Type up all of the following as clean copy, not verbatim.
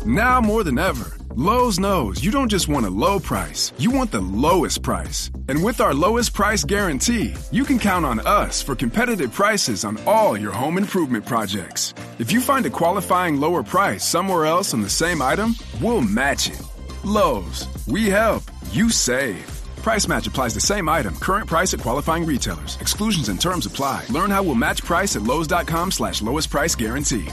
Now more than ever, Lowe's knows you don't just want a low price, you want the lowest price. And with our lowest price guarantee, you can count on us for competitive prices on all your home improvement projects. If you find a qualifying lower price somewhere else on the same item, we'll match it. Lowe's, we help, you save. Price match applies the same item, current price at qualifying retailers. Exclusions and terms apply. Learn how we'll match price at lowes.com/lowest price guarantee.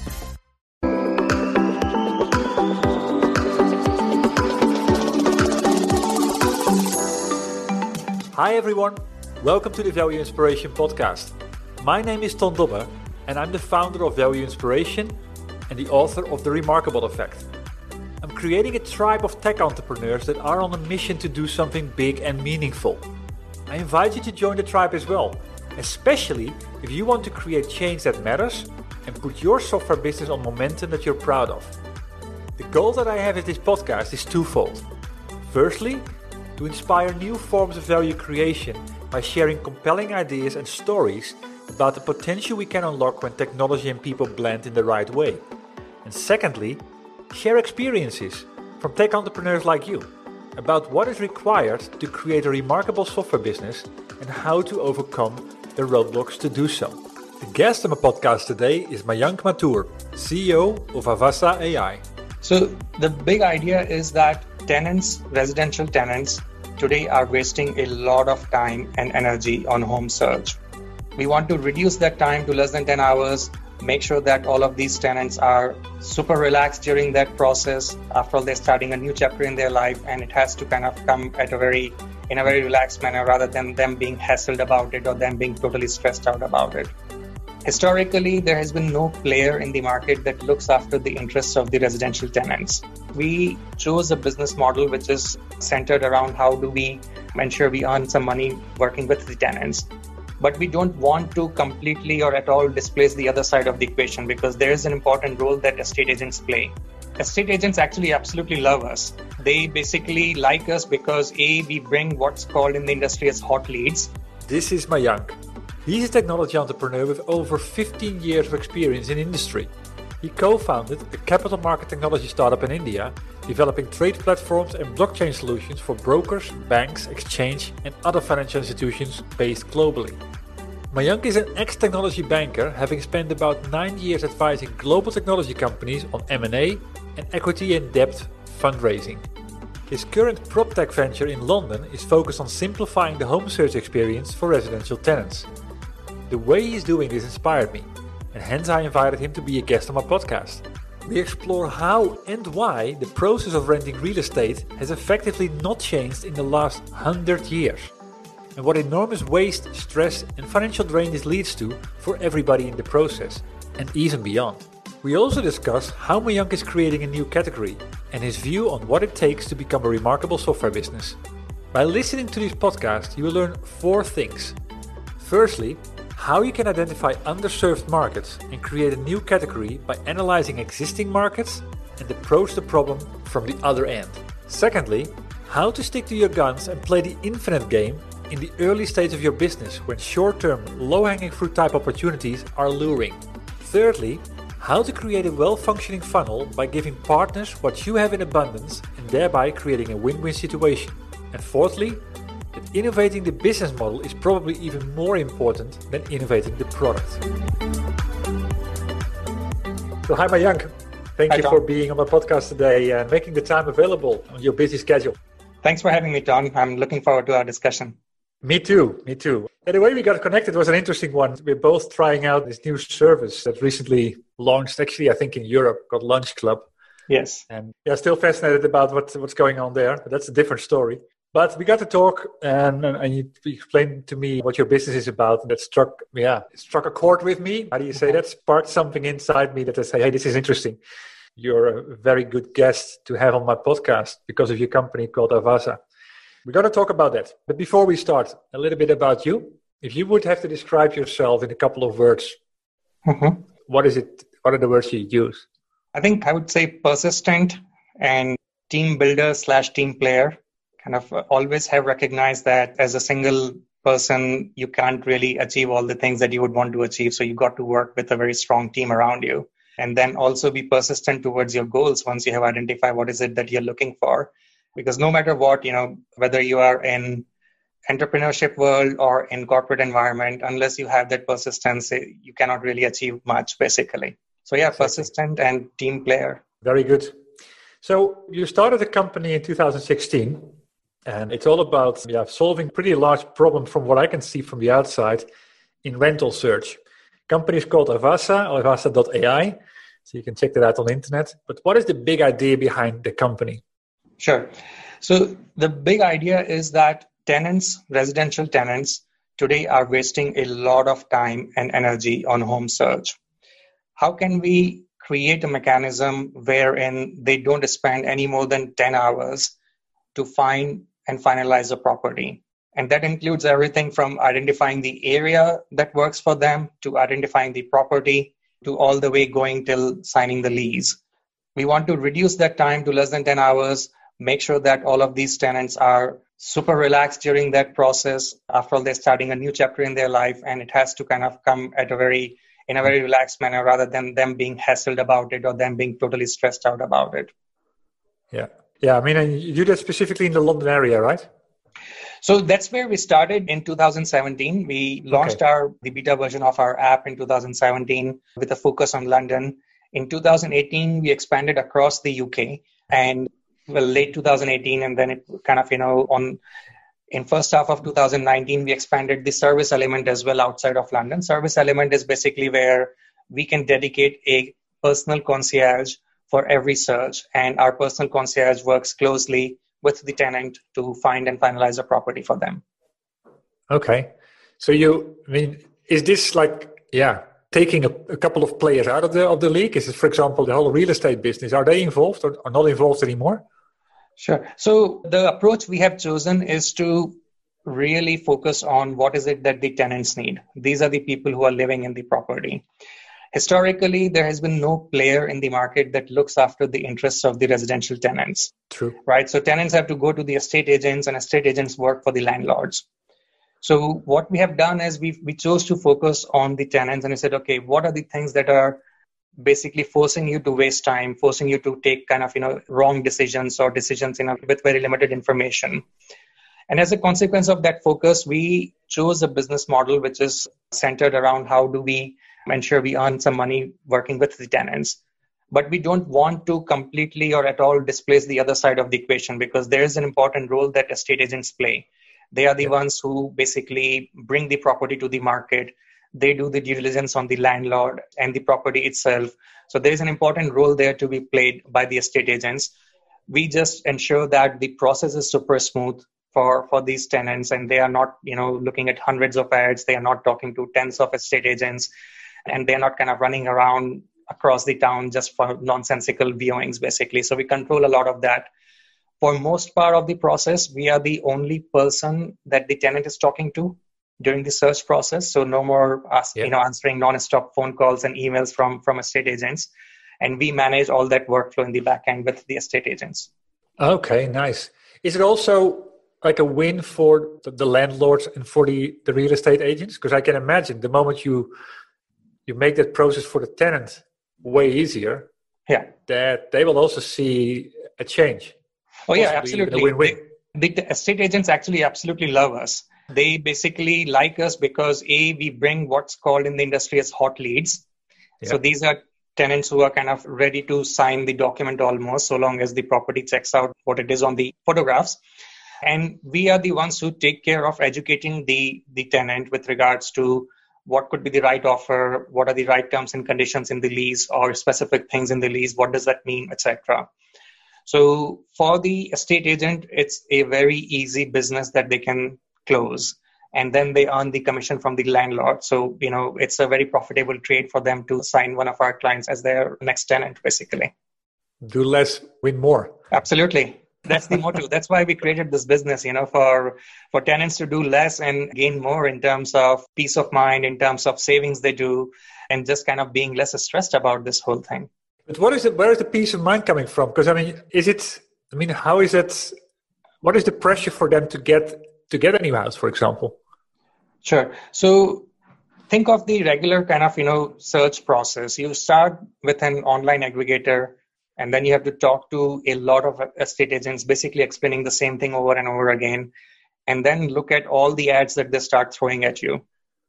Hi everyone, welcome to the Value Inspiration Podcast. My name is Ton Dobbe and I'm the founder of Value Inspiration and the author of The Remarkable Effect. I'm creating a tribe of tech entrepreneurs that are on a mission to do something big and meaningful. I invite you to join the tribe as well, especially if you want to create change that matters and put your software business on momentum that you're proud of. The goal that I have with this podcast is twofold. Firstly, to inspire new forms of value creation by sharing compelling ideas and stories about the potential we can unlock when technology and people blend in the right way. And secondly, share experiences from tech entrepreneurs like you about what is required to create a remarkable software business and how to overcome the roadblocks to do so. The guest on my podcast today is Mayank Mathur, CEO of Avasa AI. So the big idea is that tenants, residential tenants, today are wasting a lot of time and energy on home search. We want to reduce that time to less than 10 hours, make sure that all of these tenants are super relaxed during that process. After all, they're starting a new chapter in their life, and it has to kind of come in a very relaxed manner rather than them being hassled about it or them being totally stressed out about it. Historically, there has been no player in the market that looks after the interests of the residential tenants. We chose a business model which is centered around how do we ensure we earn some money working with the tenants. But we don't want to completely or at all displace the other side of the equation because there is an important role that estate agents play. Estate agents actually absolutely love us. They basically like us because A, we bring what's called in the industry as hot leads. This is Mayank. He's a technology entrepreneur with over 15 years of experience in industry. He co-founded a capital market technology startup in India, developing trade platforms and blockchain solutions for brokers, banks, exchange, and other financial institutions based globally. Mayank is an ex-technology banker, having spent about 9 years advising global technology companies on M&A and equity and debt fundraising. His current PropTech venture in London is focused on simplifying the home search experience for residential tenants. The way he's doing this inspired me, and hence I invited him to be a guest on my podcast. We explore how and why the process of renting real estate has effectively not changed in the last 100 years, and what enormous waste, stress and financial drain this leads to for everybody in the process, and even beyond. We also discuss how Mayank is creating a new category and his view on what it takes to become a remarkable software business. By listening to this podcast, you will learn 4 things. Firstly, how you can identify underserved markets and create a new category by analyzing existing markets and approach the problem from the other end. Secondly, how to stick to your guns and play the infinite game in the early stage of your business when short-term, low-hanging fruit type opportunities are luring. Thirdly, how to create a well-functioning funnel by giving partners what you have in abundance and thereby creating a win-win situation. And fourthly, that innovating the business model is probably even more important than innovating the product. So hi Mayank, thank you for being on my podcast today and making the time available on your busy schedule. Thanks for having me, Tom. I'm looking forward to our discussion. Me too. And the way we got connected was an interesting one. We're both trying out this new service that recently launched, actually I think in Europe, called Lunch Club. Yes. And still fascinated about what's going on there, but that's a different story. But we got to talk and you explained to me what your business is about. And that struck a chord with me. How do you say that? Sparked something inside me that I say, hey, this is interesting. You're a very good guest to have on my podcast because of your company called Avasa. We're going to talk about that. But before we start, a little bit about you. If you would have to describe yourself in a couple of words, what is it? What are the words you use? I think I would say persistent and team builder / team player. Kind of always have recognized that as a single person, you can't really achieve all the things that you would want to achieve. So you got to work with a very strong team around you. and then also be persistent towards your goals once you have identified what is it that you're looking for. Because no matter what, whether you are in entrepreneurship world or in corporate environment, unless you have that persistence, you cannot really achieve much, basically. So yeah, exactly. Persistent and team player. Very good. So you started the company in 2016, and it's all about solving pretty large problem from what I can see from the outside in rental search. Company is called Avasa, or Avasa.ai, so you can check that out on the internet. But what is the big idea behind the company? Sure. So the big idea is that residential tenants today are wasting a lot of time and energy on home search. How can we create a mechanism wherein they don't spend any more than 10 hours to find and finalize a property? And that includes everything from identifying the area that works for them, to identifying the property, to all the way going till signing the lease. We want to reduce that time to less than 10 hours, make sure that all of these tenants are super relaxed during that process. After all, they're starting a new chapter in their life, and it has to kind of come in a very relaxed manner, rather than them being hassled about it or them being totally stressed out about it. Yeah. I mean, and you do that specifically in the London area, right? So that's where we started in 2017. We launched the beta version of our app in 2017 with a focus on London. In 2018, we expanded across the UK, and late 2018, and then it kind of, in first half of 2019, we expanded the service element as well outside of London. Service element is basically where we can dedicate a personal concierge for every search, and our personal concierge works closely with the tenant to find and finalize a property for them. Okay. So is this taking a couple of players out of the league? Is it, for example, the whole real estate business? Are they involved or not involved anymore? Sure. So the approach we have chosen is to really focus on what is it that the tenants need. These are the people who are living in the property. Historically, there has been no player in the market that looks after the interests of the residential tenants. True. Right? So tenants have to go to the estate agents, and estate agents work for the landlords. So what we have done is we chose to focus on the tenants, and we said, okay, what are the things that are basically forcing you to waste time, forcing you to take kind of, wrong decisions or decisions with very limited information. And as a consequence of that focus, we chose a business model which is centered around how do we ensure we earn some money working with the tenants. But we don't want to completely or at all displace the other side of the equation, because there is an important role that estate agents play. They are the ones who basically bring the property to the market. They do the due diligence on the landlord and the property itself. So there is an important role there to be played by the estate agents. We just ensure that the process is super smooth for these tenants, and they are not, looking at hundreds of ads. They are not talking to tens of estate agents, and they're not kind of running around across the town just for nonsensical viewings, basically. So we control a lot of that. For most part of the process, we are the only person that the tenant is talking to during the search process. So no more answering non-stop phone calls and emails from estate agents. And we manage all that workflow in the back end with the estate agents. Okay, nice. Is it also like a win for the landlords and for the real estate agents? Because I can imagine the moment you make that process for the tenant way easier, that they will also see a change. Oh, yeah, absolutely. A win-win. The estate agents actually absolutely love us. They basically like us because, we bring what's called in the industry as hot leads. Yeah. So these are tenants who are kind of ready to sign the document almost, so long as the property checks out what it is on the photographs. And we are the ones who take care of educating the tenant with regards to what could be the right offer, what are the right terms and conditions in the lease, or specific things in the lease, what does that mean, etc. So for the estate agent, it's a very easy business that they can close, and then they earn the commission from the landlord. So, it's a very profitable trade for them to sign one of our clients as their next tenant, basically. Do less, win more. Absolutely. That's the motto. That's why we created this business, for tenants to do less and gain more in terms of peace of mind, in terms of savings they do, and just kind of being less stressed about this whole thing. But where is the peace of mind coming from? Because how is it? What is the pressure for them to get a new house, for example? Sure. So think of the regular kind of, search process. You start with an online aggregator, and then you have to talk to a lot of estate agents, basically explaining the same thing over and over again, and then look at all the ads that they start throwing at you.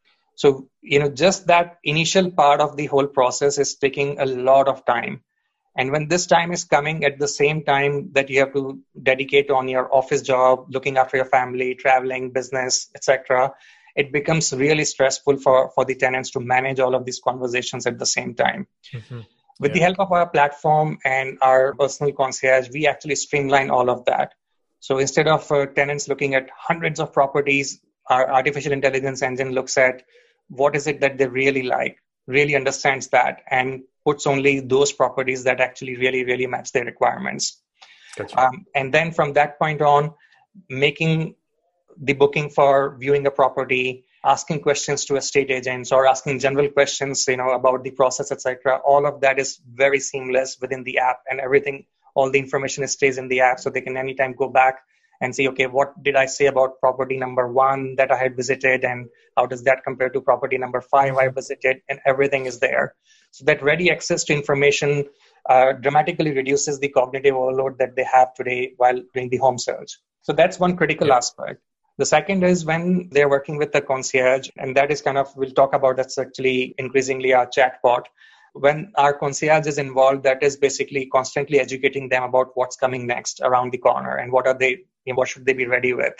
So, just that initial part of the whole process is taking a lot of time. And when this time is coming at the same time that you have to dedicate on your office job, looking after your family, traveling, business, etc., it becomes really stressful for the tenants to manage all of these conversations at the same time. Mm-hmm. With the help of our platform and our personal concierge, we actually streamline all of that. So instead of tenants looking at hundreds of properties, our artificial intelligence engine looks at what is it that they really like, really understands that, and puts only those properties that actually really, really match their requirements. Gotcha. And then from that point on, making the booking for viewing a property, asking questions to estate agents or asking general questions, about the process, etc. All of that is very seamless within the app, and everything, all the information stays in the app, so they can anytime go back and see, okay, what did I say about property number 1 that I had visited, and how does that compare to property number 5 I visited, and everything is there. So that ready access to information dramatically reduces the cognitive overload that they have today while doing the home search. So that's one critical aspect. The second is when they're working with the concierge, and that is we'll talk about, that's actually increasingly our chatbot. When our concierge is involved, that is basically constantly educating them about what's coming next around the corner and what should they be ready with,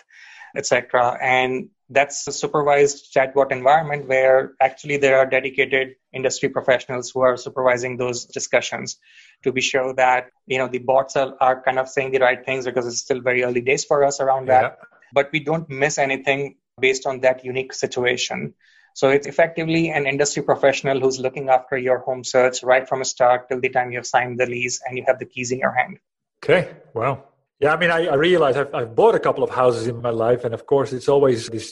etc. And that's a supervised chatbot environment where actually there are dedicated industry professionals who are supervising those discussions to be sure that, the bots are saying the right things, because it's still very early days for us around that. But we don't miss anything based on that unique situation. So it's effectively an industry professional who's looking after your home search right from the start till the time you have signed the lease and you have the keys in your hand. Okay, wow. Yeah, I realize I've bought a couple of houses in my life, and of course it's always this,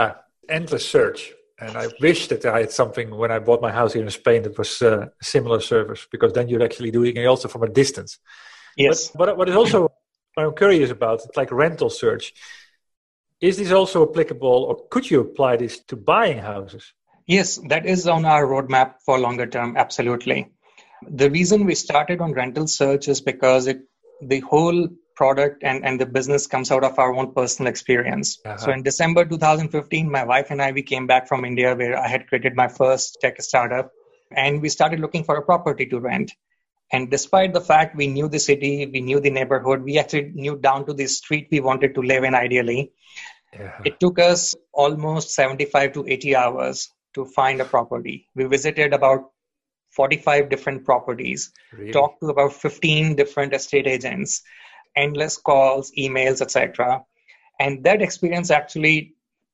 endless search. And I wish that I had something when I bought my house here in Spain that was a similar service, because then you're actually doing it also from a distance. Yes. But what is also, what I'm curious about, it's like rental search. Is this also applicable, or could you apply this to buying houses? Yes, that is on our roadmap for longer term, absolutely. The reason we started on rental search is because the whole product and the business comes out of our own personal experience. Uh-huh. So in December 2015, my wife and we came back from India, where I had created my first tech startup, and we started looking for a property to rent. And despite the fact we knew the city, we knew the neighborhood, we actually knew down to the street we wanted to live in ideally. Yeah. It took us almost 75 to 80 hours to find a property. We visited about 45 different properties, really? Talked to about 15 different estate agents, endless calls, emails, etc. And that experience actually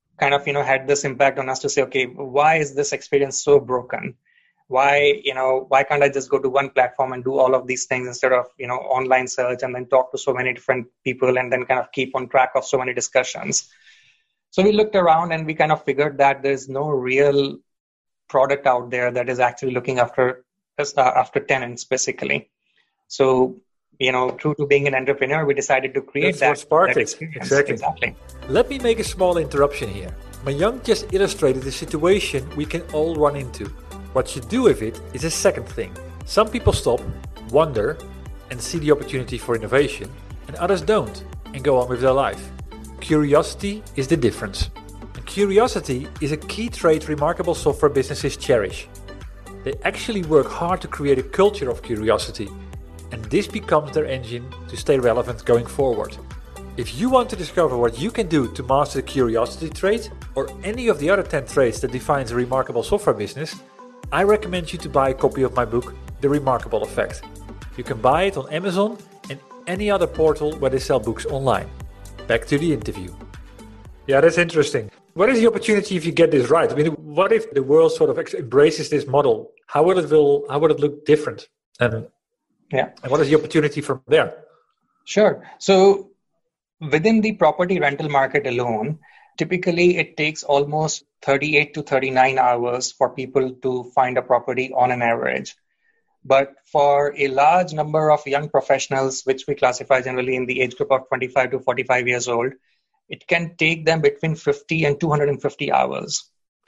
had this impact on us to say, okay, why is this experience so broken? Why can't I just go to one platform and do all of these things instead of, online search and then talk to so many different people and then keep on track of so many discussions? So we looked around and we figured that there's no real product out there that is actually looking after tenants, basically. So, true to being an entrepreneur, we decided to create that experience. Exactly. Let me make a small interruption here. Mayank just illustrated the situation we can all run into. What you do with it is a second thing. Some people stop, wonder, and see the opportunity for innovation, and others don't, and go on with their life. Curiosity is the difference. And curiosity is a key trait remarkable software businesses cherish. They actually work hard to create a culture of curiosity, and this becomes their engine to stay relevant going forward. If you want to discover what you can do to master the curiosity trait, or any of the other 10 traits that defines a remarkable software business, I recommend you to buy a copy of my book, The Remarkable Effect. You can buy it on Amazon and any other portal where they sell books online. Back to the interview. Yeah, that's interesting. What is the opportunity if you get this right? What if the world sort of embraces this model? How would it look different? And what is the opportunity from there? Sure. So within the property rental market alone, typically it takes almost 38 to 39 hours for people to find a property on an average. But for a large number of young professionals, which we classify generally in the age group of 25 to 45 years old, it can take them between 50 and 250 hours.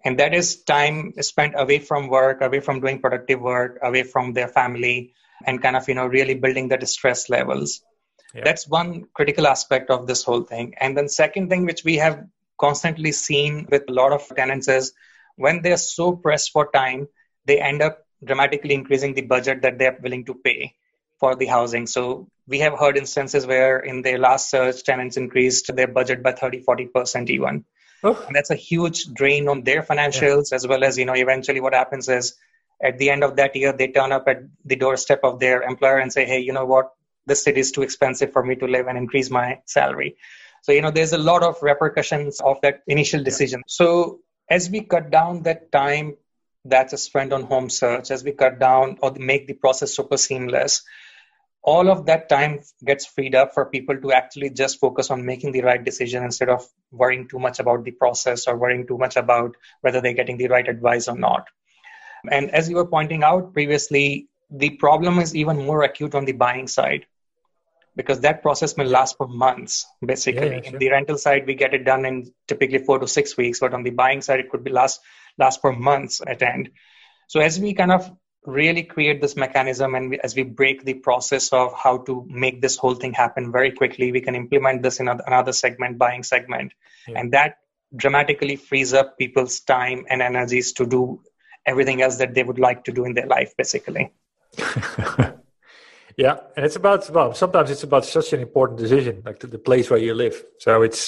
And that is time spent away from work, away from doing productive work, away from their family, and kind of, really building the stress levels. Yeah. That's one critical aspect of this whole thing. And then second thing, which we have constantly seen with a lot of tenants is when they're so pressed for time, they end up dramatically increasing the budget that they're willing to pay for the housing. So we have heard instances where in their last search, tenants increased their budget by 30-40% even. Oh. And that's a huge drain on their financials, as well as, eventually what happens is at the end of that year, they turn up at the doorstep of their employer and say, hey, you know what, this city is too expensive for me to live and increase my salary. So, there's a lot of repercussions of that initial decision. Yeah. So as we cut down that time that's spent on home search, as we cut down or make the process super seamless, all of that time gets freed up for people to actually just focus on making the right decision instead of worrying too much about the process or worrying too much about whether they're getting the right advice or not. And as you were pointing out previously, the problem is even more acute on the buying side because that process may last for months, basically. Yeah, sure. In the rental side, we get it done in typically 4 to 6 weeks, but on the buying side, it could be last for months at end. So as we kind of really create this mechanism and as we break the process of how to make this whole thing happen very quickly, we can implement this in another segment, buying segment. Yeah. And that dramatically frees up people's time and energies to do everything else that they would like to do in their life, basically. Yeah. And it's about, sometimes it's about such an important decision, like the place where you live. So it's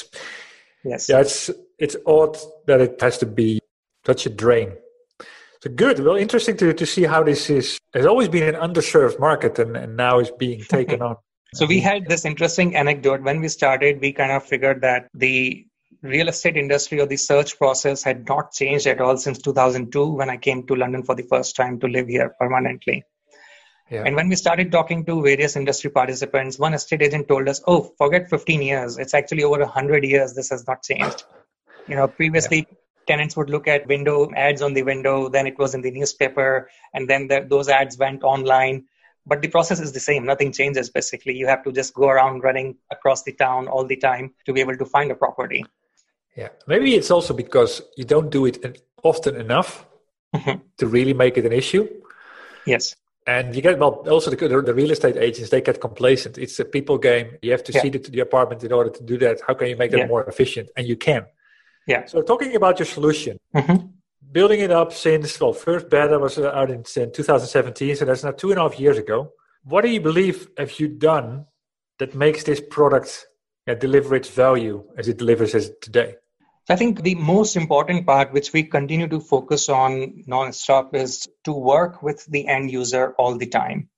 odd that it has to be such a drain. So good. Well, interesting to see how this has always been an underserved market and now is being taken on. So we had this interesting anecdote. When we started, we kind of figured that the real estate industry or the search process had not changed at all since 2002 when I came to London for the first time to live here permanently. Yeah. And when we started talking to various industry participants, one estate agent told us, oh, forget 15 years. It's actually over 100 years. This has not changed. Previously, tenants would look at window ads on the window, then it was in the newspaper, and then those ads went online. But the process is the same. Nothing changes, basically. You have to just go around running across the town all the time to be able to find a property. Yeah, maybe it's also because you don't do it often enough to really make it an issue. Yes. And you get, also the real estate agents, they get complacent. It's a people game. You have to see the apartment in order to do that. How can you make that more efficient? And you can. Yeah. So talking about your solution, building it up since, first beta was out in 2017, so that's now 2.5 years ago. What do you believe have you done that makes this product deliver its value as it delivers as today? I think the most important part, which we continue to focus on nonstop, is to work with the end user all the time.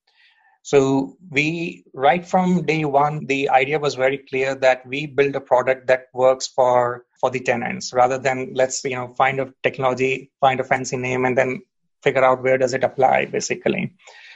So right from day one, the idea was very clear that we build a product that works for the tenants rather than let's, find a technology, find a fancy name, and then figure out where does it apply, basically.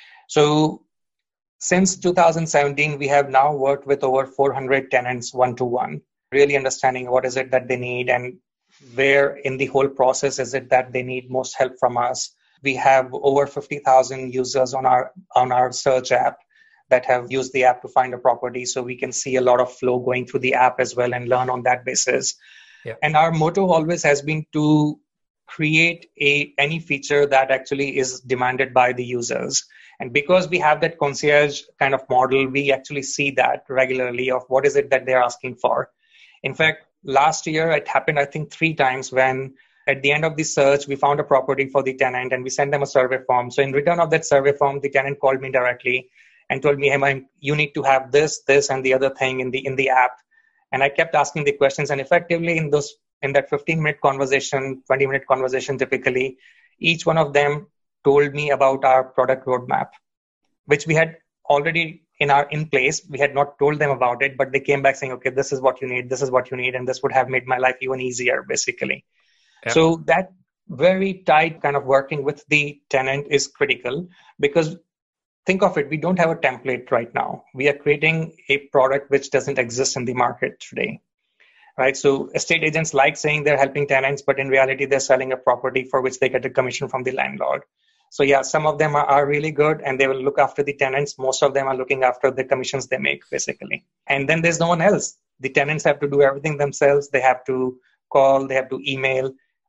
So since 2017, we have now worked with over 400 tenants one-to-one, really understanding what is it that they need and where in the whole process is it that they need most help from us. We have over 50,000 users on our search app that have used the app to find a property. So we can see a lot of flow going through the app as well and learn on that basis. Yeah. And our motto always has been to create any feature that actually is demanded by the users. And because we have that concierge kind of model, we actually see that regularly of what is it that they're asking for. In fact, last year it happened, I think 3 times when at the end of the search, we found a property for the tenant and we sent them a survey form. So in return of that survey form, the tenant called me directly and told me, hey, you need to have this, and the other thing in the app. And I kept asking the questions. And effectively in that 15-minute conversation, 20-minute conversation, typically, each one of them told me about our product roadmap, which we had already in place. We had not told them about it, but they came back saying, okay, this is what you need, and this would have made my life even easier, basically. Yeah. So that very tight kind of working with the tenant is critical because think of it, we don't have a template right now. We are creating a product which doesn't exist in the market today, right? So estate agents like saying they're helping tenants, but in reality, they're selling a property for which they get a commission from the landlord. So yeah, some of them are really good and they will look after the tenants. Most of them are looking after the commissions they make, basically. And then there's no one else. The tenants have to do everything themselves. They have to call, they have to email.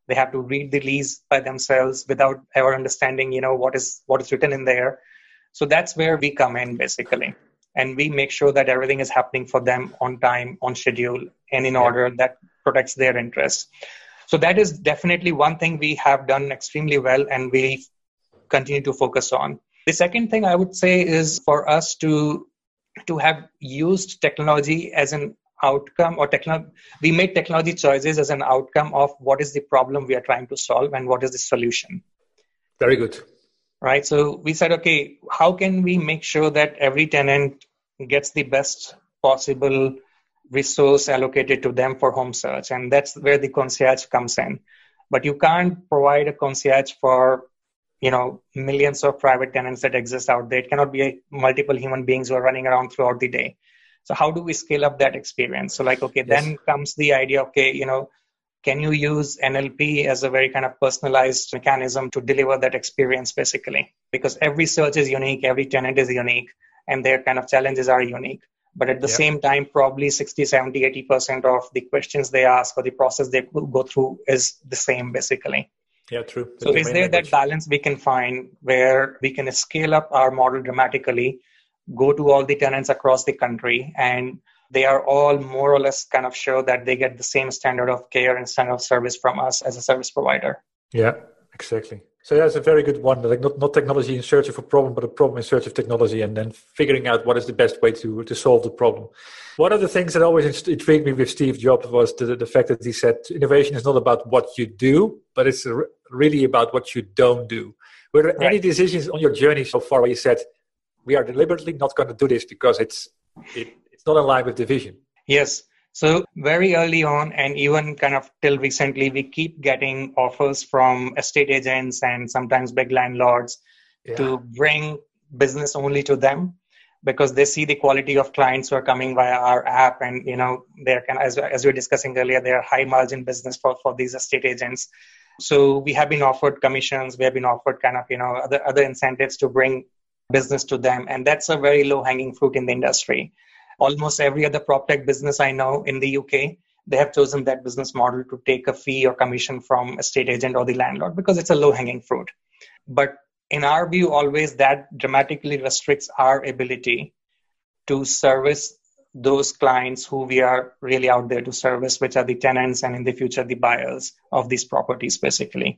They have to read the lease by themselves without ever understanding, what is written in there. So that's where we come in basically. And we make sure that everything is happening for them on time, on schedule, and in order that protects their interests. So that is definitely one thing we have done extremely well and we continue to focus on. The second thing I would say is for us to have used technology as an outcome, or we made technology choices as an outcome of what is the problem we are trying to solve and what is the solution. Very good. Right. So we said, okay, how can we make sure that every tenant gets the best possible resource allocated to them for home search? And that's where the concierge comes in. But you can't provide a concierge for, millions of private tenants that exist out there. It cannot be multiple human beings who are running around throughout the day. So how do we scale up that experience? So then comes the idea, can you use NLP as a very kind of personalized mechanism to deliver that experience basically? Because every search is unique, every tenant is unique, and their kind of challenges are unique. But at the same time, probably 60, 70, 80% of the questions they ask or the process they go through is the same basically. Yeah, true. So is there that balance we can find where we can scale up our model dramatically, go to all the tenants across the country, and they are all more or less kind of sure that they get the same standard of care and standard of service from us as a service provider. Yeah, exactly. So that's a very good one. Like not technology in search of a problem, but a problem in search of technology, and then figuring out what is the best way to solve the problem. One of the things that always intrigued me with Steve Jobs was the fact that he said innovation is not about what you do, but it's really about what you don't do. Were there any decisions on your journey so far where you said, we are deliberately not going to do this because it's not in line with the vision? Yes. So very early on, and even kind of till recently, we keep getting offers from estate agents and sometimes big landlords to bring business only to them because they see the quality of clients who are coming via our app. And, they're kind of, as we were discussing earlier, they're high margin business for these estate agents. So we have been offered commissions. We have been offered kind of, other incentives to bring business to them. And that's a very low hanging fruit in the industry. Almost every other PropTech business I know in the UK, they have chosen that business model to take a fee or commission from estate agent or the landlord because it's a low hanging fruit. But in our view, always that dramatically restricts our ability to service those clients who we are really out there to service, which are the tenants and in the future, the buyers of these properties, basically.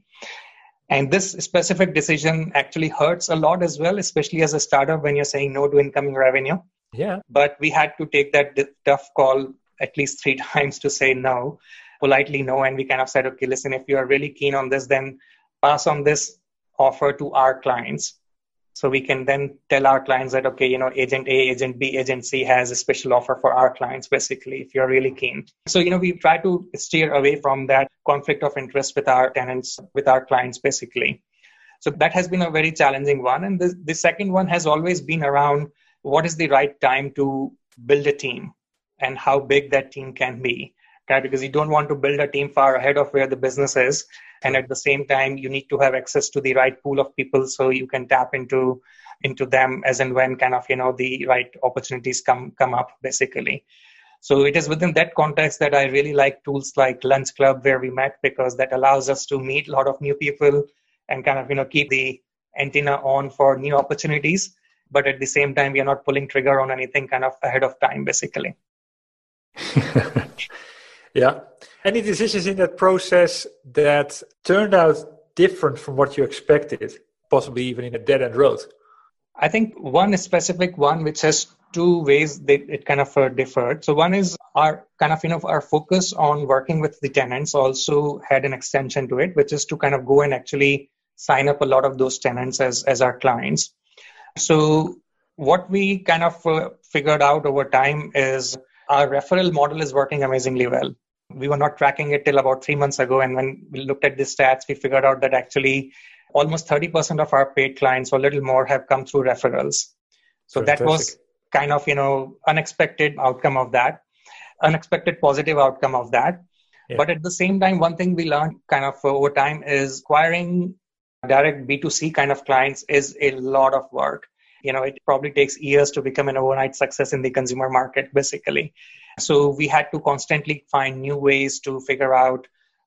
And this specific decision actually hurts a lot as well, especially as a startup when you're saying no to incoming revenue. Yeah. But we had to take that tough call at least 3 times to say no, politely no. And we kind of said, okay, listen, if you are really keen on this, then pass on this offer to our clients. So we can then tell our clients that, okay, agent A, agent B, agent C has a special offer for our clients, basically, if you're really keen. So, we try to steer away from that conflict of interest with our tenants, with our clients, basically. So that has been a very challenging one. And the second one has always been around what is the right time to build a team and how big that team can be. Okay? Because you don't want to build a team far ahead of where the business is. And at the same time, you need to have access to the right pool of people so you can tap into them as and when kind of, the right opportunities come up, basically. So it is within that context that I really like tools like Lunch Club, where we met, because that allows us to meet a lot of new people and kind of, keep the antenna on for new opportunities. But at the same time, we are not pulling trigger on anything kind of ahead of time, basically. Yeah. Any decisions in that process that turned out different from what you expected, possibly even in a dead-end road? I think one specific one, which has 2 ways that it kind of differed. So one is our kind of, our focus on working with the tenants also had an extension to it, which is to kind of go and actually sign up a lot of those tenants as our clients. So what we kind of figured out over time is our referral model is working amazingly well. We were not tracking it till about 3 months ago. And when we looked at the stats, we figured out that actually almost 30% of our paid clients or a little more have come through referrals. So Fantastic. That was kind of, unexpected outcome of that, unexpected positive outcome of that. Yeah. But at the same time, one thing we learned kind of over time is acquiring direct B2C kind of clients is a lot of work. It probably takes years to become an overnight success in the consumer market, basically. So we had to constantly find new ways to figure out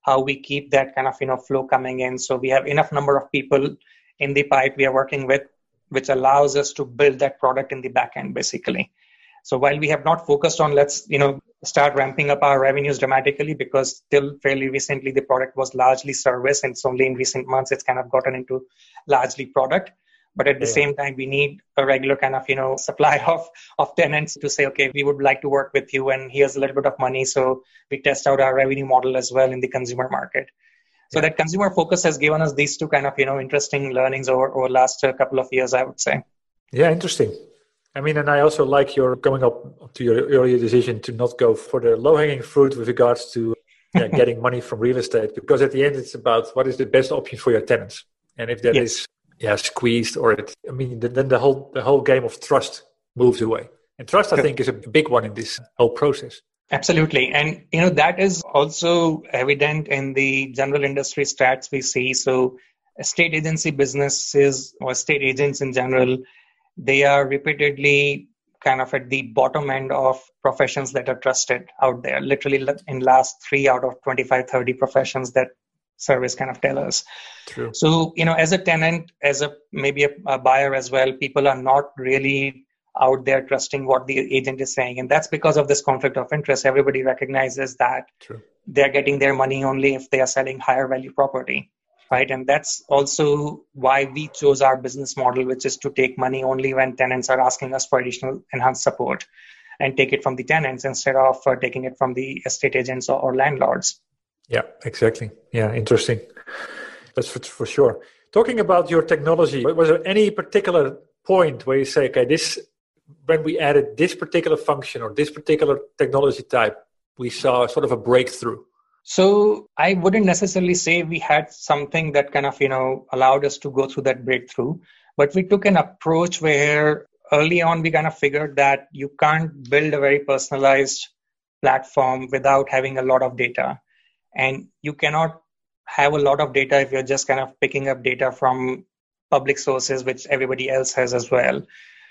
how we keep that kind of, flow coming in. So we have enough number of people in the pipe we are working with, which allows us to build that product in the back end, basically. So while we have not focused on start ramping up our revenues dramatically, because till fairly recently the product was largely service, and it's only in recent months it's kind of gotten into largely product. But at the same time, we need a regular kind of, supply of tenants to say, okay, we would like to work with you, and here's a little bit of money. So we test out our revenue model as well in the consumer market. So that consumer focus has given us these two kind of, interesting learnings over last couple of years, I would say. Yeah, interesting. I mean, and I also like your coming up to your earlier decision to not go for the low-hanging fruit with regards to getting money from real estate, because at the end it's about what is the best option for your tenants. And if that is squeezed, then the whole game of trust moves away. And trust, I think, is a big one in this whole process. Absolutely. And, that is also evident in the general industry stats we see. So estate agency businesses or estate agents in general, they are repeatedly kind of at the bottom end of professions that are trusted out there. Literally in last 3 out of 25, 30 professions that service kind of tell us. True. So, as a tenant, as maybe a buyer as well, people are not really out there trusting what the agent is saying. And that's because of this conflict of interest. Everybody recognizes that they're getting their money only if they are selling higher value property, right? And that's also why we chose our business model, which is to take money only when tenants are asking us for additional enhanced support, and take it from the tenants instead of taking it from the estate agents or landlords. Yeah, exactly. Yeah, interesting. That's for sure. Talking about your technology, was there any particular point where you say, okay, when we added this particular function or this particular technology type, we saw sort of a breakthrough? So I wouldn't necessarily say we had something that kind of, allowed us to go through that breakthrough, but we took an approach where early on we kind of figured that you can't build a very personalized platform without having a lot of data. And you cannot have a lot of data if you're just kind of picking up data from public sources, which everybody else has as well.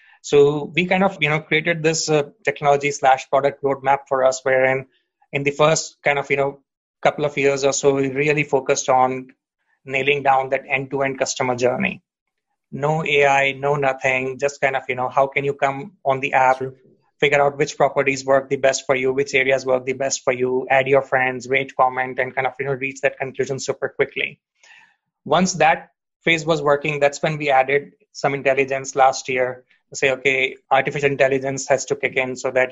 So we kind of, created this technology/product roadmap for us, wherein in the first kind of, couple of years or so, we really focused on nailing down that end-to-end customer journey. No AI, no nothing, just kind of, how can you come on the app, figure out which properties work the best for you, which areas work the best for you, add your friends, rate, comment, and kind of, reach that conclusion super quickly. Once that phase was working, that's when we added some intelligence last year to say, okay, artificial intelligence has to kick in so that,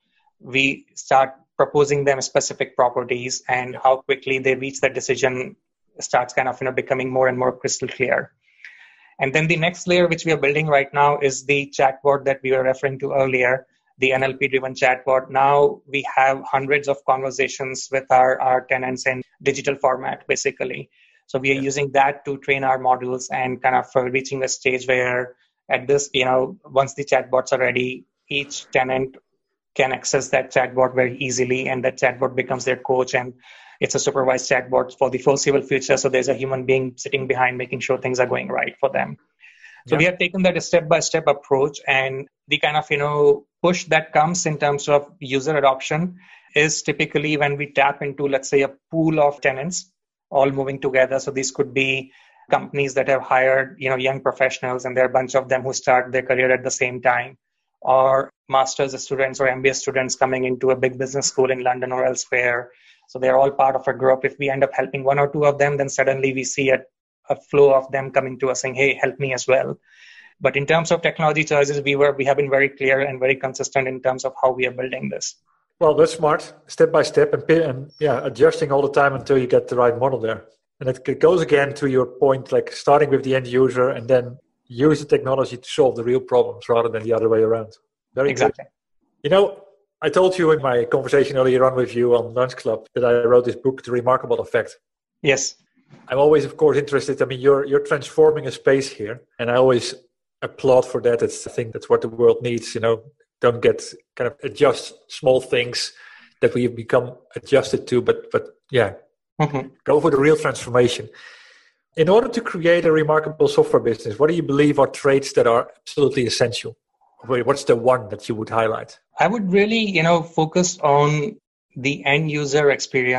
we start proposing them specific properties, and how quickly they reach that decision starts kind of, becoming more and more crystal clear. And then the next layer, which we are building right now, is the chatbot that we were referring to earlier, the NLP-driven chatbot. Now we have hundreds of conversations with our tenants in digital format, basically. So we are using that to train our models and kind of reaching a stage where at this, once the chatbots are ready, each tenant can access that chatbot very easily, and that chatbot becomes their coach, and it's a supervised chatbot for the foreseeable future. So there's a human being sitting behind making sure things are going right for them. So we have taken that a step-by-step approach, and the kind of, push that comes in terms of user adoption is typically when we tap into, let's say, a pool of tenants all moving together. So these could be companies that have hired, young professionals, and there are a bunch of them who start their career at the same time, or master's students or MBA students coming into a big business school in London or elsewhere. So they're all part of a group. If we end up helping one or two of them, then suddenly we see a flow of them coming to us saying, hey, help me as well. But in terms of technology choices, we have been very clear and very consistent in terms of how we are building this. Well, that's smart, step by step, and adjusting all the time until you get the right model there. And it goes again to your point, like starting with the end user and then use the technology to solve the real problems rather than the other way around. Very exactly. Good. I told you in my conversation earlier on with you on Lunch Club that I wrote this book, The Remarkable Effect. Yes. I'm always, of course, interested. I mean, you're transforming a space here, and I always applaud for that. I think that's what the world needs. Don't get kind of adjust small things that we have become adjusted to, but go for the real transformation. In order to create a remarkable software business, what do you believe are traits that are absolutely essential? What's the one that you would highlight? I would really, focus on the end user experience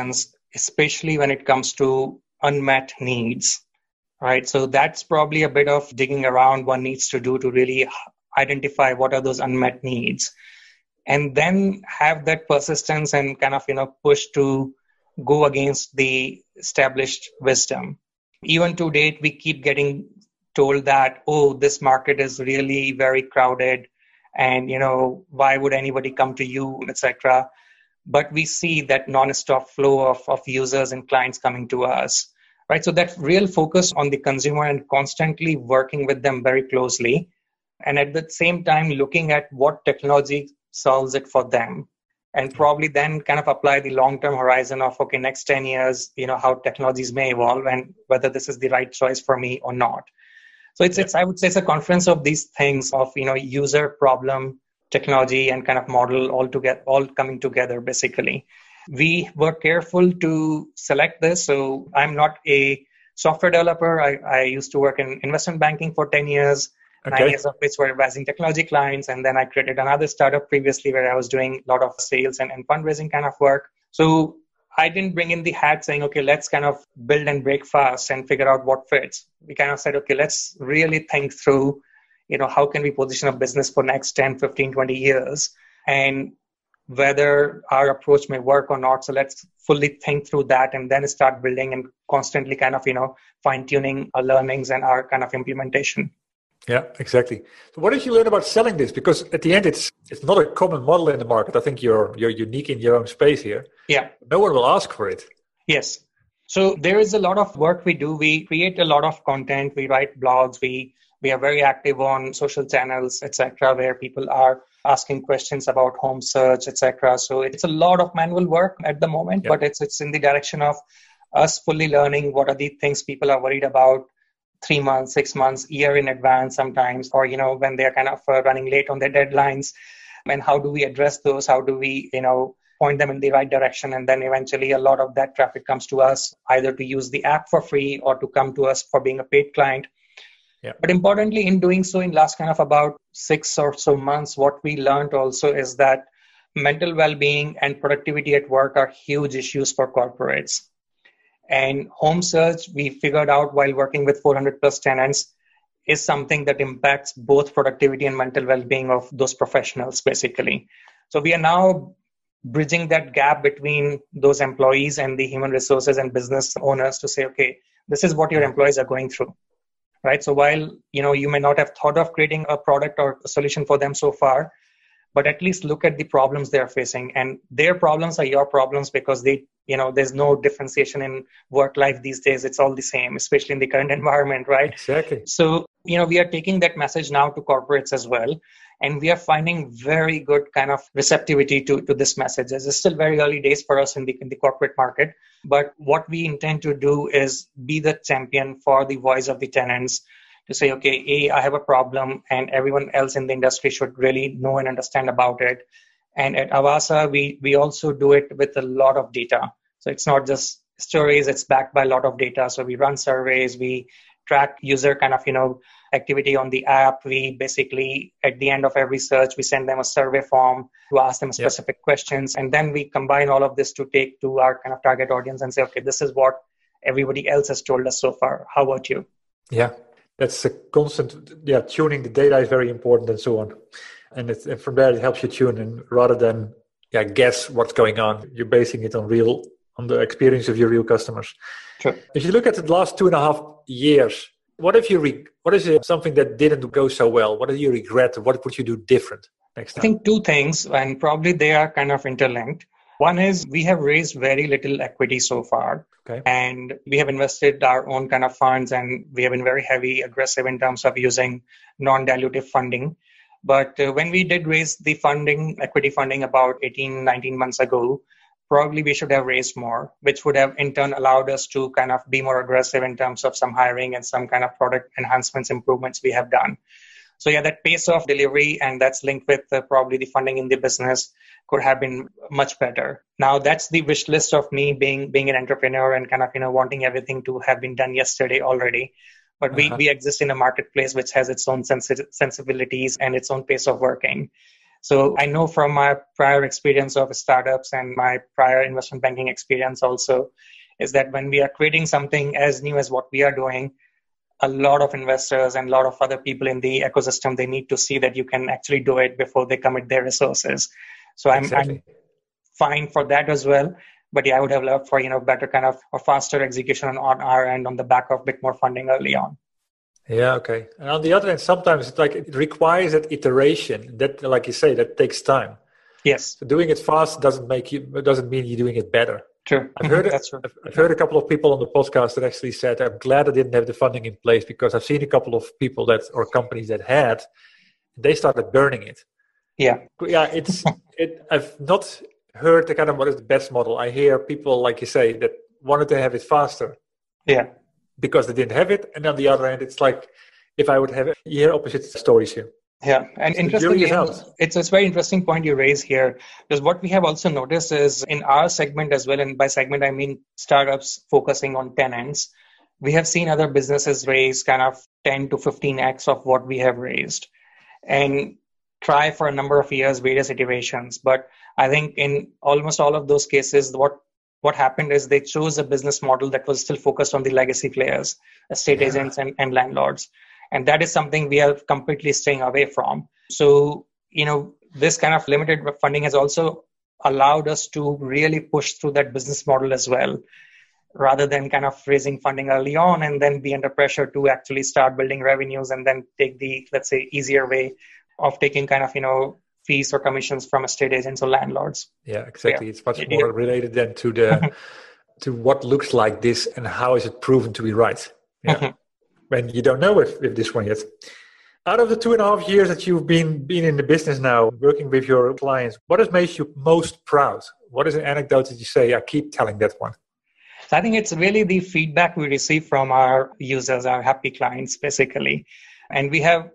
especially when it comes to unmet needs, right? So that's probably a bit of digging around one needs to do to really identify what are those unmet needs, and then have that persistence and kind of, push to go against the established wisdom. Even to date, we keep getting told that, oh, this market is really very crowded and, why would anybody come to you, etc. But we see that non-stop flow of users and clients coming to us, right? So that real focus on the consumer and constantly working with them very closely. And at the same time, looking at what technology solves it for them, and probably then kind of apply the long-term horizon of, okay, next 10 years, how technologies may evolve and whether this is the right choice for me or not. So it's I would say it's a confluence of these things of, user, problem, technology, and kind of model all coming together, basically. We were careful to select this. So I'm not a software developer. I used to work in investment banking for 10 years. Okay. 9 years of which were advising technology clients. And then I created another startup previously where I was doing a lot of sales and fundraising kind of work. So I didn't bring in the hat saying, okay, let's kind of build and break fast and figure out what fits. We kind of said, okay, let's really think through, how can we position a business for next 10, 15, 20 years and whether our approach may work or not. So let's fully think through that and then start building and constantly kind of, fine tuning our learnings and our kind of implementation. Yeah, exactly. So what did you learn about selling this? Because at the end, it's not a common model in the market. I think you're unique in your own space here. Yeah. No one will ask for it. Yes. So there is a lot of work we do. We create a lot of content. We write blogs. We are very active on social channels, etc., where people are asking questions about home search, etc. So it's a lot of manual work at the moment, but it's in the direction of us fully learning what are the things people are worried about 3 months, 6 months, year in advance sometimes, or, when they're kind of running late on their deadlines. And how do we address those? How do we, point them in the right direction? And then eventually a lot of that traffic comes to us either to use the app for free or to come to us for being a paid client. Yeah. But importantly, in doing so, in last kind of about 6 or so months, what we learned also is that mental well-being and productivity at work are huge issues for corporates. And home search, we figured out while working with 400 plus tenants, is something that impacts both productivity and mental well-being of those professionals, basically. So we are now bridging that gap between those employees and the human resources and business owners to say, okay, this is what your employees are going through, right? So while, you may not have thought of creating a product or a solution for them so far, but at least look at the problems they're facing, and their problems are your problems because there's no differentiation in work life these days. It's all the same, especially in the current environment, right? Exactly. So, we are taking that message now to corporates as well. And we are finding very good kind of receptivity to this message. It's still very early days for us in the corporate market. But what we intend to do is be the champion for the voice of the tenants to say, okay, I have a problem and everyone else in the industry should really know and understand about it. And at Avasa, we also do it with a lot of data. So it's not just stories, it's backed by a lot of data. So we run surveys, we track user kind of, activity on the app. We basically, at the end of every search, we send them a survey form to ask them specific questions. And then we combine all of this to take to our kind of target audience and say, okay, this is what everybody else has told us so far. How about you? Yeah. That's a constant, tuning the data is very important and so on. And from there, it helps you tune in rather than guess what's going on. You're basing it on the experience of your real customers. Sure. If you look at the last 2.5 years, what is something that didn't go so well? What do you regret? What would you do different next time? I think 2 things, and probably they are kind of interlinked. One is we have raised very little equity so far. Okay. And we have invested our own kind of funds, and we have been very aggressive in terms of using non-dilutive funding. But when we did raise the equity funding about 18, 19 months ago, probably we should have raised more, which would have in turn allowed us to kind of be more aggressive in terms of some hiring and some kind of product enhancements, improvements we have done. So that pace of delivery, and that's linked with probably the funding in the business, could have been much better. Now that's the wish list of me being an entrepreneur and kind of, wanting everything to have been done yesterday already. But we exist in a marketplace which has its own sensibilities and its own pace of working. So I know from my prior experience of startups and my prior investment banking experience also, is that when we are creating something as new as what we are doing, a lot of investors and a lot of other people in the ecosystem, they need to see that you can actually do it before they commit their resources. So I'm fine for that as well. But yeah, I would have loved for, better kind of a faster execution on our end on the back of a bit more funding early on. Yeah, okay. And on the other hand, sometimes it's like it requires that iteration that, like you say, that takes time. Yes. So doing it fast doesn't mean you're doing it better. True. I've heard That's true. I've heard a couple of people on the podcast that actually said, I'm glad I didn't have the funding in place, because I've seen a couple of people or companies that had, they started burning it. Yeah. Yeah, I've not heard the kind of what is the best model. I hear people, like you say, that wanted to have it faster. Yeah. Because they didn't have it. And on the other hand, it's like, if I would have it, you hear opposite stories here. Yeah, and so interestingly, it's a very interesting point you raise here, because what we have also noticed is in our segment as well, and by segment I mean startups focusing on tenants, we have seen other businesses raise kind of 10 to 15x of what we have raised and try for a number of years, various iterations. But I think in almost all of those cases, what happened is they chose a business model that was still focused on the legacy players, estate agents and landlords. And that is something we are completely staying away from. So, this kind of limited funding has also allowed us to really push through that business model as well, rather than kind of raising funding early on and then be under pressure to actually start building revenues and then take the, let's say, easier way of taking kind of, fees or commissions from estate agents or landlords. Yeah, exactly. Yeah. It's much more related than to the to what looks like this and how is it proven to be right. Yeah. When you don't know if this one yet. Out of the 2.5 years that you've been in the business now, working with your clients, what has made you most proud? What is an anecdote that you say, I keep telling that one? So I think it's really the feedback we receive from our users, our happy clients, basically. And we have,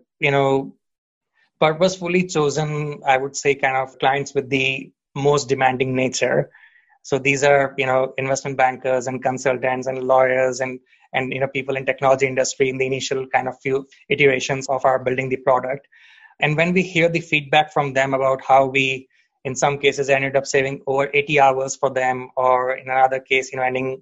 purposefully chosen, I would say, kind of clients with the most demanding nature. So these are, investment bankers and consultants and lawyers and people in technology industry in the initial kind of few iterations of our building the product. And when we hear the feedback from them about how we, in some cases, ended up saving over 80 hours for them, or in another case,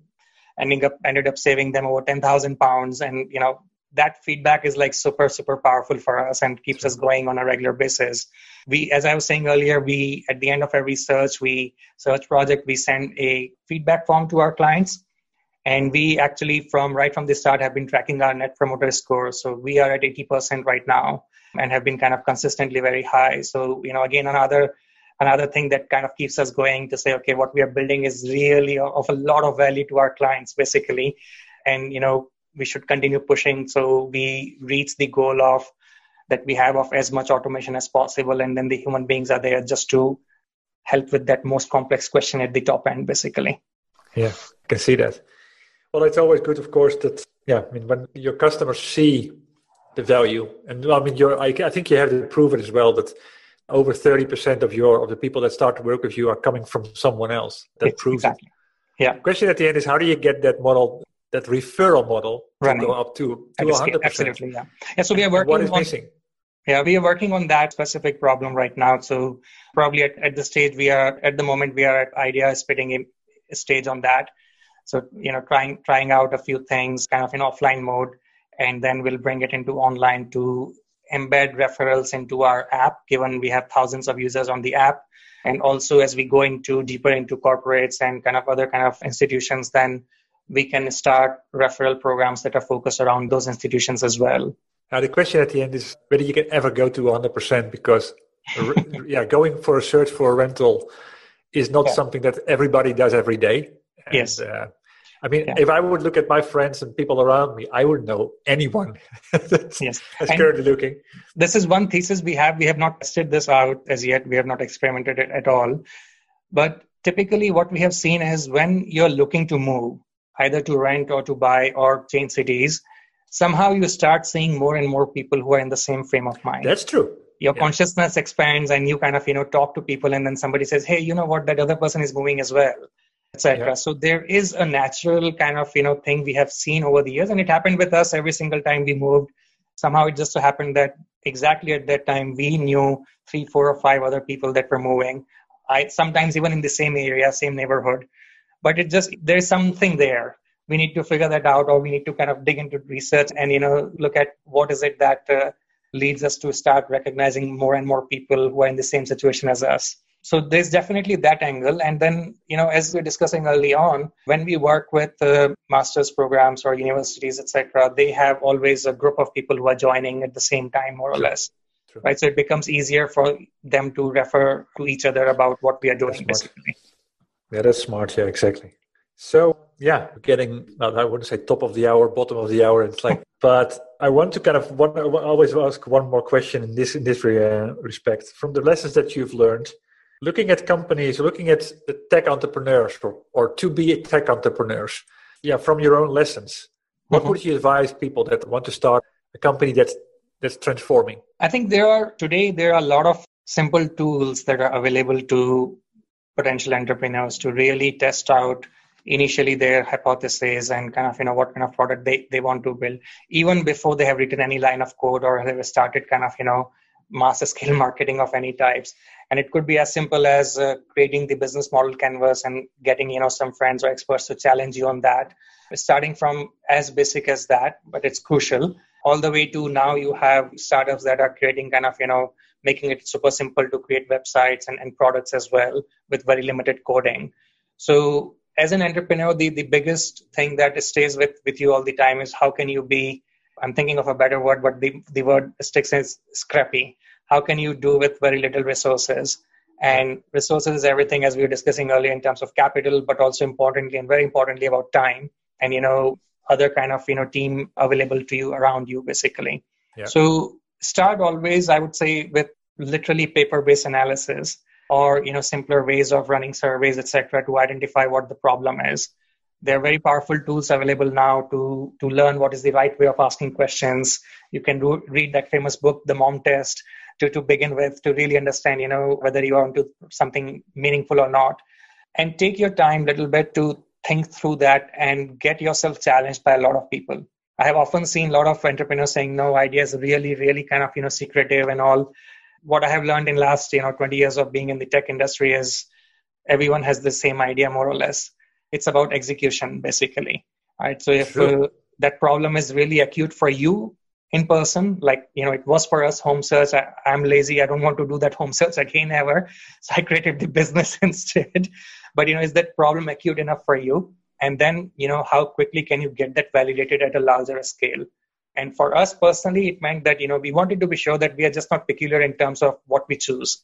ended up saving them over 10,000 pounds. And, that feedback is like super, super powerful for us and keeps us going on a regular basis. We, as I was saying earlier, at the end of every search project, we send a feedback form to our clients. And we actually, right from the start, have been tracking our net promoter score. So we are at 80% right now and have been kind of consistently very high. So, again, another thing that kind of keeps us going to say, okay, what we are building is really of a lot of value to our clients, basically. And, we should continue pushing so we reach the goal of that we have of as much automation as possible. And then the human beings are there just to help with that most complex question at the top end, basically. Yeah, I can see that. Well, it's always good, of course, that, when your customers see the value, and I think you have to prove it as well, that over 30% of the people that start to work with you are coming from someone else. That proves exactly. It. Yeah. The question at the end is, how do you get that model, that referral model, to go up to 100%? Absolutely, yeah. Yeah, so we are working what is missing? Yeah, we are working on that specific problem right now. So probably at the stage we are at idea spitting a stage on that. So, trying out a few things kind of in offline mode, and then we'll bring it into online to embed referrals into our app, given we have thousands of users on the app. And also as we go deeper into corporates and kind of other kind of institutions, then we can start referral programs that are focused around those institutions as well. Now, the question at the end is whether you can ever go to 100%, because going for a search for a rental is not something that everybody does every day. And, yes. If I would look at my friends and people around me, I would know anyone that's currently looking. This is one thesis we have. We have not tested this out as yet. We have not experimented it at all. But typically what we have seen is when you're looking to move, either to rent or to buy or change cities, somehow you start seeing more and more people who are in the same frame of mind. That's true. Your consciousness expands and you kind of, talk to people, and then somebody says, hey, you know what, that other person is moving as well, etc. Yeah. So there is a natural kind of, thing we have seen over the years, and it happened with us every single time we moved. Somehow it just so happened that exactly at that time, we knew 3, 4, or 5 other people that were moving. Sometimes even in the same area, same neighborhood. But there's something there. We need to figure that out, or we need to kind of dig into research and, look at what is it that leads us to start recognizing more and more people who are in the same situation as us. So there's definitely that angle. And then, as we were discussing early on, when we work with master's programs or universities, etc., they have always a group of people who are joining at the same time, more or less. True. Right? So it becomes easier for them to refer to each other about what we are doing, basically. Yeah, that's smart. Yeah, exactly. So, yeah, getting, I wouldn't say top of the hour, bottom of the hour. It's like, but I want to I always ask one more question in this respect. From the lessons that you've learned, looking at companies, looking at the tech entrepreneurs or to be tech entrepreneurs, from your own lessons, what would you advise people that want to start a company that's transforming? I think there are a lot of simple tools that are available to potential entrepreneurs to really test out initially their hypothesis and kind of, what kind of product they want to build, even before they have written any line of code or have started kind of, mass scale marketing of any types. And it could be as simple as creating the business model canvas and getting, some friends or experts to challenge you on that. Starting from as basic as that, but it's crucial, all the way to now you have startups that are creating kind of, making it super simple to create websites and products as well with very limited coding. So as an entrepreneur, the biggest thing that stays with you all the time is how can you be, I'm thinking of a better word, but the word sticks is scrappy. How can you do with very little resources? And resources is everything, as we were discussing earlier, in terms of capital, but also importantly and very importantly about time and, other kind of, team available to you around you, basically. Yeah. So start always, I would say, with literally paper-based analysis or, simpler ways of running surveys, etc., to identify what the problem is. There are very powerful tools available now to learn what is the right way of asking questions. You can read that famous book, The Mom Test, to begin with, to really understand, whether you are onto something meaningful or not. And take your time a little bit to think through that and get yourself challenged by a lot of people. I have often seen a lot of entrepreneurs saying, no, ideas really, really kind of, secretive and all. What I have learned in last, 20 years of being in the tech industry is everyone has the same idea, more or less. It's about execution, basically. Right. So if that problem is really acute for you in person, like, it was for us, home search, I'm lazy. I don't want to do that home search again ever. So I created the business instead. But, is that problem acute enough for you? And then, how quickly can you get that validated at a larger scale? And for us personally, it meant that, we wanted to be sure that we are just not peculiar in terms of what we choose.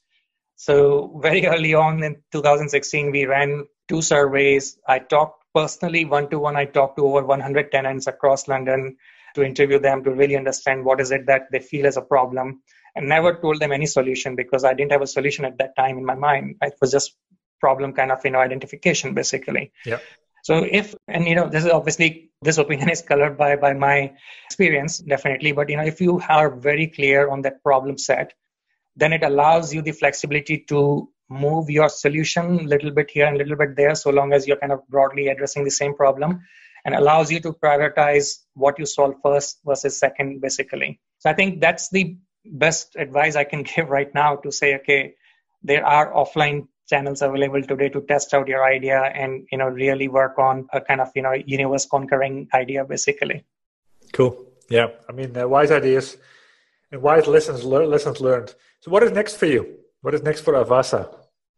So very early on in 2016, we ran 2 surveys. I talked personally one-to-one. I talked to over 100 tenants across London to interview them to really understand what is it that they feel as a problem, and never told them any solution because I didn't have a solution at that time in my mind. It was just problem kind of, identification, basically. Yeah. So this is obviously, this opinion is colored by my experience, definitely. But, if you are very clear on that problem set, then it allows you the flexibility to move your solution a little bit here and a little bit there, so long as you're kind of broadly addressing the same problem, and allows you to prioritize what you solve first versus second, basically. So I think that's the best advice I can give right now, to say, okay, there are offline channels available today to test out your idea and, really work on a kind of, universe conquering idea, basically. Cool. Yeah. I mean, wise ideas and wise lessons learned. So what is next for you? What is next for Avasa?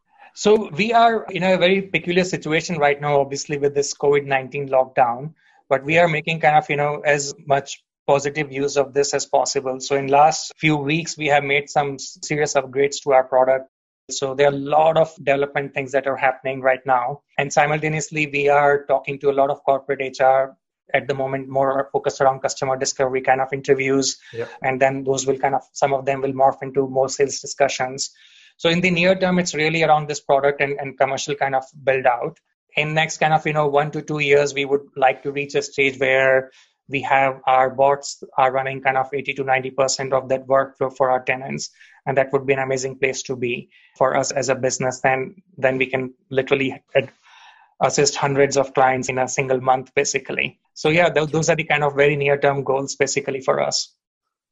So we are in a very peculiar situation right now, obviously, with this COVID-19 lockdown, but we are making kind of, as much positive use of this as possible. So in last few weeks, we have made some serious upgrades to our product. So there are a lot of development things that are happening right now. And simultaneously, we are talking to a lot of corporate HR at the moment, more focused around customer discovery kind of interviews. Yeah. And then those will some of them will morph into more sales discussions. So in the near term, it's really around this product and commercial kind of build out. In next kind of, 1 to 2 years, we would like to reach a stage where we have our bots are running kind of 80 to 90% of that workflow for our tenants. And that would be an amazing place to be for us as a business. Then we can literally assist hundreds of clients in a single month, basically. So yeah, those are the kind of very near-term goals, basically, for us.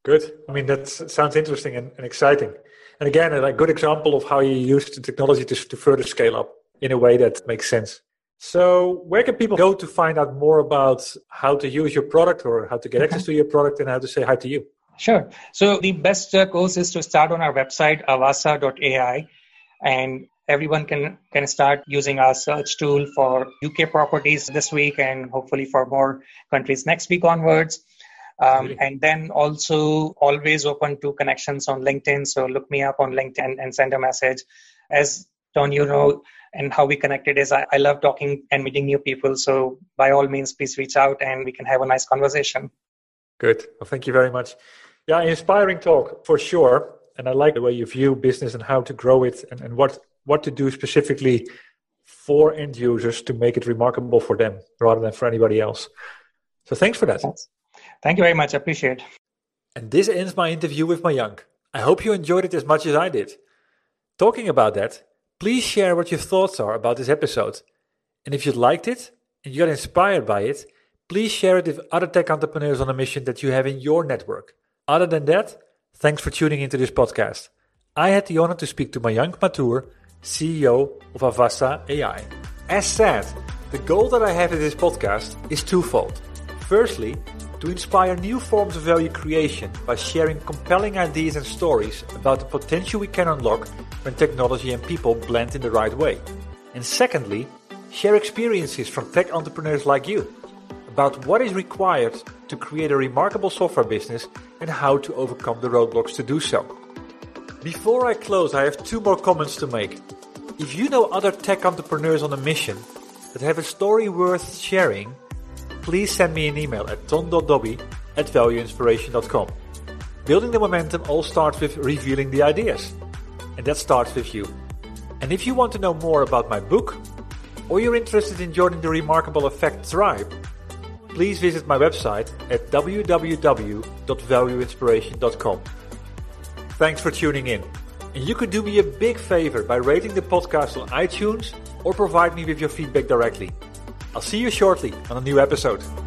Good. I mean, that sounds interesting and exciting. And again, a good example of how you use the technology to further scale up in a way that makes sense. So where can people go to find out more about how to use your product or how to get access to your product and how to say hi to you? Sure. So the best course is to start on our website, avasa.ai, and everyone can start using our search tool for UK properties this week and hopefully for more countries next week onwards. And then also always open to connections on LinkedIn. So look me up on LinkedIn and send a message. As Don, you know, and how we connected is I love talking and meeting new people. So by all means, please reach out and we can have a nice conversation. Good. Well, thank you very much. Yeah, inspiring talk for sure. And I like the way you view business and how to grow it and what to do specifically for end users to make it remarkable for them rather than for anybody else. So thanks for that. Thank you very much. I appreciate it. And this ends my interview with Mayank. I hope you enjoyed it as much as I did. Talking about that, please share what your thoughts are about this episode. And if you liked it and you got inspired by it, please share it with other tech entrepreneurs on a mission that you have in your network. Other than that, thanks for tuning into this podcast. I had the honor to speak to Mayank Mathur, CEO of Avasa AI. As said, the goal that I have in this podcast is twofold. Firstly, to inspire new forms of value creation by sharing compelling ideas and stories about the potential we can unlock when technology and people blend in the right way. And secondly, share experiences from tech entrepreneurs like you about what is required to create a remarkable software business and how to overcome the roadblocks to do so. Before I close, I have 2 more comments to make. If you know other tech entrepreneurs on a mission that have a story worth sharing, please send me an email at ton.dobby@valueinspiration.com. Building the momentum all starts with revealing the ideas. And that starts with you. And if you want to know more about my book, or you're interested in joining the Remarkable Effect tribe, please visit my website at www.valueinspiration.com. Thanks for tuning in. And you could do me a big favor by rating the podcast on iTunes or provide me with your feedback directly. I'll see you shortly on a new episode.